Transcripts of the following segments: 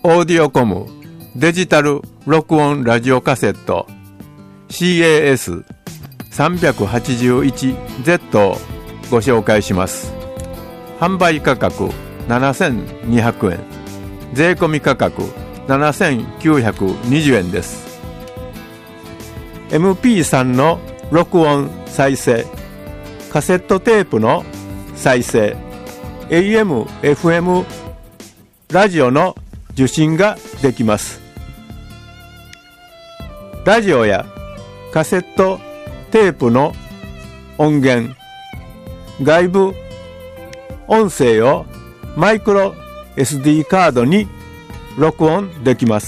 オーディオコムデジタル録音ラジオカセット CAS381Z をご紹介します。販売価格7200円、税込み価格7920円です。 MP3 の録音再生、カセットテープの再生、 AM、FM ラジオの受信ができます。ラジオやカセットテープの音源、外部音声をマイクロ SD カードに録音できます。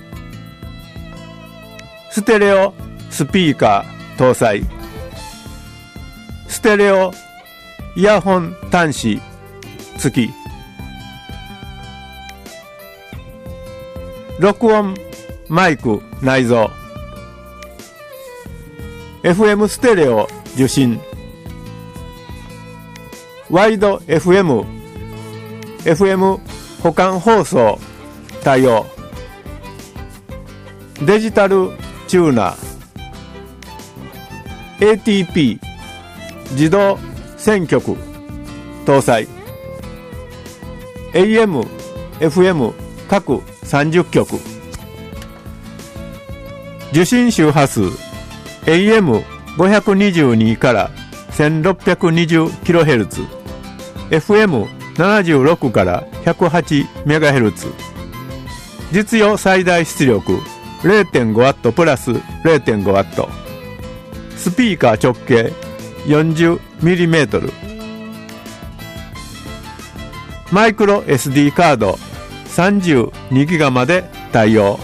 ステレオスピーカー搭載、ステレオイヤホン端子付き、録音マイク内蔵、 FM ステレオ受信、ワイド FM 補完放送対応、デジタルチューナー、 ATP 自動選曲搭載、 AM、FM 各30曲、受信周波数 AM522 から1620kHz、 FM76 から 108MHz、 実用最大出力 0.5W プラス 0.5W、 スピーカー直径 40mm、 マイクロ SD カード 32GB まで対応、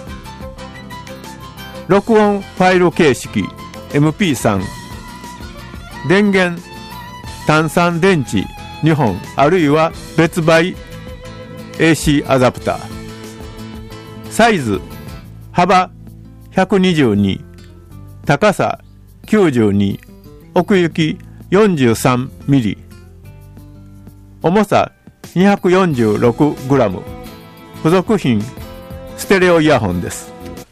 録音ファイル形式 MP3、 電源単3電池2本あるいは別売 AC アダプター、サイズ幅122、高さ92、奥行き 43mm、 重さ 246g、 付属品ステレオイヤホンです。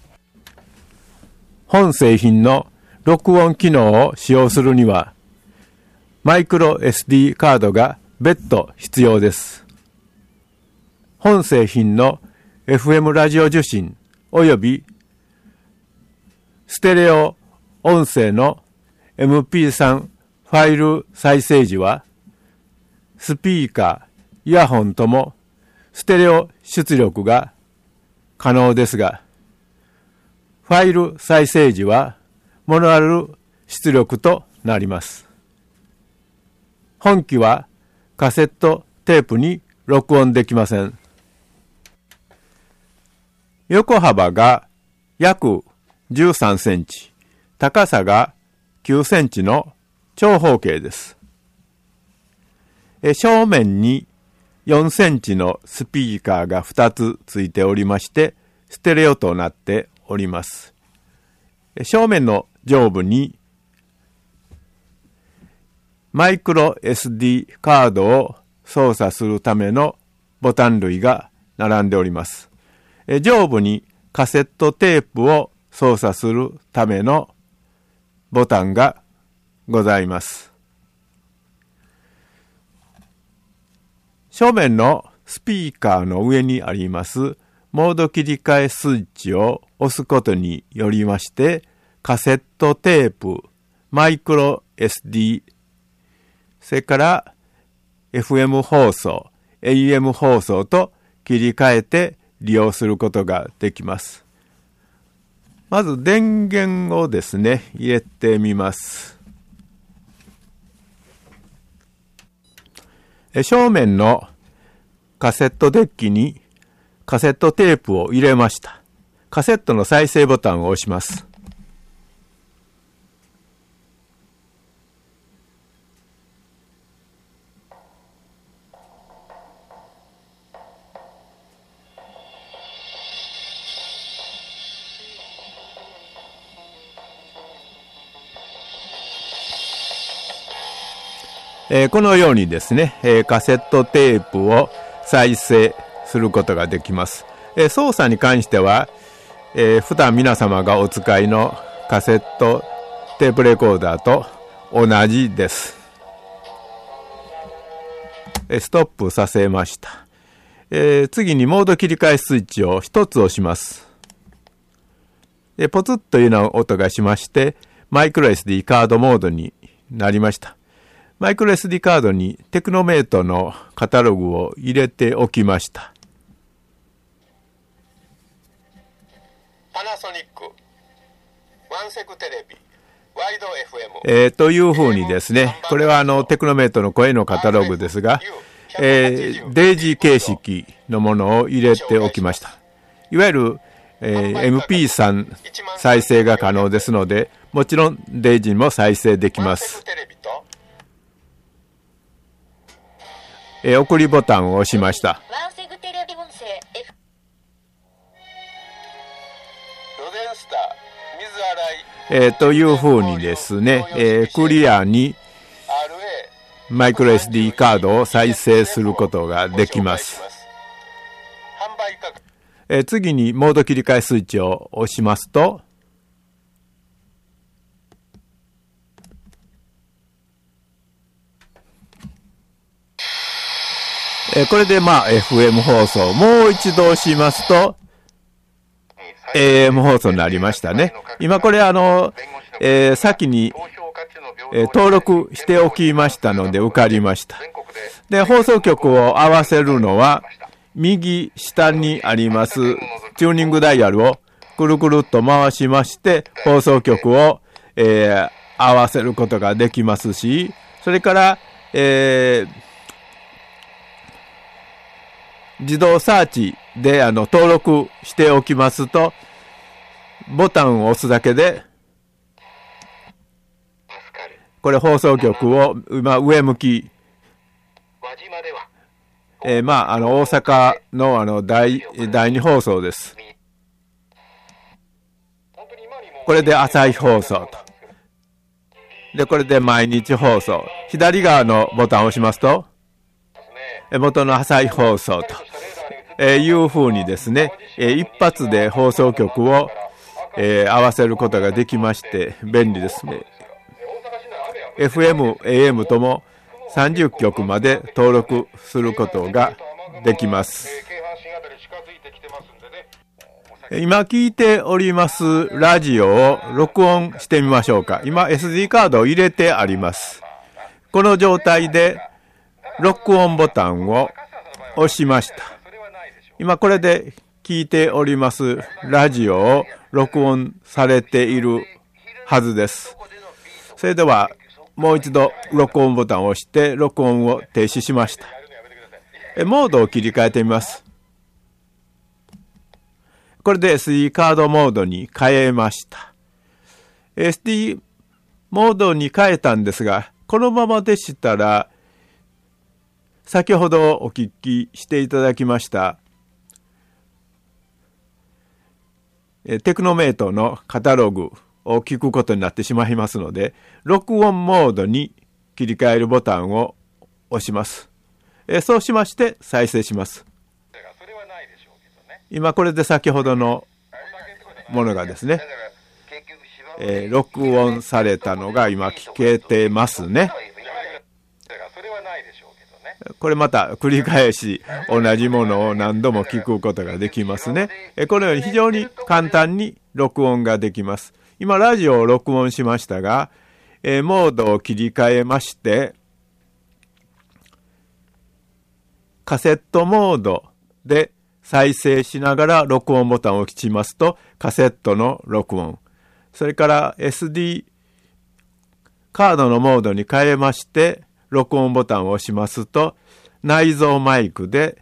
本製品の録音機能を使用するにはマイクロ SD カードが別途必要です。本製品の FM ラジオ受信およびステレオ音声の MP3 ファイル再生時はスピーカー、イヤホンともステレオ出力が可能ですが、ファイル再生時はモノラル出力となります。本機はカセットテープに録音できません。横幅が約13センチ、高さが9センチの長方形です。正面に4センチのスピーカーが2つついておりまして、ステレオとなっております。正面の上部にマイクロ SD カードを操作するためのボタン類が並んでおります。上部にカセットテープを操作するためのボタンがございます。正面のスピーカーの上にありますモード切り替えスイッチを押すことによりまして、カセットテープ、マイクロ SD、それから FM 放送、AM 放送と切り替えて利用することができます。まず電源をですね、入れてみます。正面のカセットデッキにカセットテープを入れました。カセットの再生ボタンを押します。このようにですね、カセットテープを再生することができます。操作に関しては、普段皆様がお使いのカセットテープレコーダーと同じです。ストップさせました。次にモード切り替えスイッチを一つ押します。ポツッというような音がしまして、マイクロ SD カードモードになりました。マイクロ SD カードにテクノメイトのカタログを入れておきました。 パナソニックワンセグテレビワイド FM、 というふうにですね、これはテクノメイトの声のカタログですが、デイジー形式のものを入れておきました。いわゆる、MP3 再生が可能ですので、もちろんデイジーも再生できます。送りボタンを押しました。というふうにですね、クリアにマイクロ SD カードを再生することができます。次にモード切り替えスイッチを押しますと、これでFM 放送、もう一度押しますと AM 放送になりましたね。今これ先に、登録しておきましたので受かりました。で、放送局を合わせるのは右下にありますチューニングダイヤルをくるくるっと回しまして放送局を、合わせることができますし、それから、自動サーチで登録しておきますと、ボタンを押すだけで、これ放送局を今上向き、大阪の第2放送です。これで朝日放送と。で、これで毎日放送。左側のボタンを押しますと、元の朝日放送と、いうふうにですね、一発で放送局を、合わせることができまして便利ですね。FM、AM とも30局まで登録することができます。今聞いておりますラジオを録音してみましょうか。今 SD カードを入れてあります。この状態で録音ボタンを押しました。今これで聞いておりますラジオを録音されているはずです。それではもう一度録音ボタンを押して録音を停止しました。モードを切り替えてみます。これで SD カードモードに変えました。SD モードに変えたんですが、このままでしたら先ほどお聞きしていただきましたテクノメイトのカタログを聞くことになってしまいますので、録音モードに切り替えるボタンを押します。そうしまして再生します。今これで先ほどのものがですね、録音されたのが今聞けてますね。これまた繰り返し同じものを何度も聞くことができますね。このように非常に簡単に録音ができます。今ラジオを録音しましたが、モードを切り替えましてカセットモードで再生しながら録音ボタンを押しますとカセットの録音、それから SD カードのモードに変えまして録音ボタンを押しますと内蔵マイクで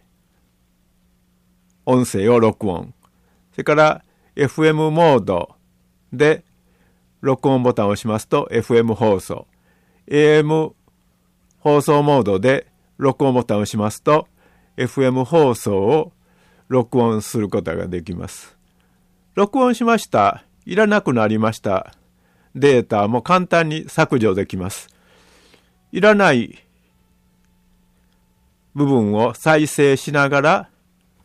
音声を録音、それから FM モードで録音ボタンを押しますと FM 放送、 AM 放送モードで録音ボタンを押しますと FM 放送を録音することができます。録音しました、いらなくなりましたデータも簡単に削除できます。いらない部分を再生しながら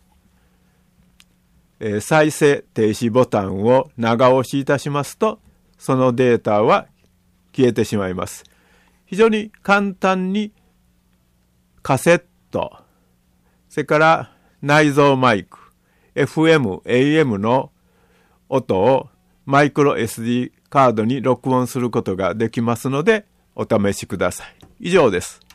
再生停止ボタンを長押しいたしますと、そのデータは消えてしまいます。非常に簡単にカセット、それから内蔵マイク、FM、AM の音をマイクロ SD カードに録音することができますので、お試しください。以上です。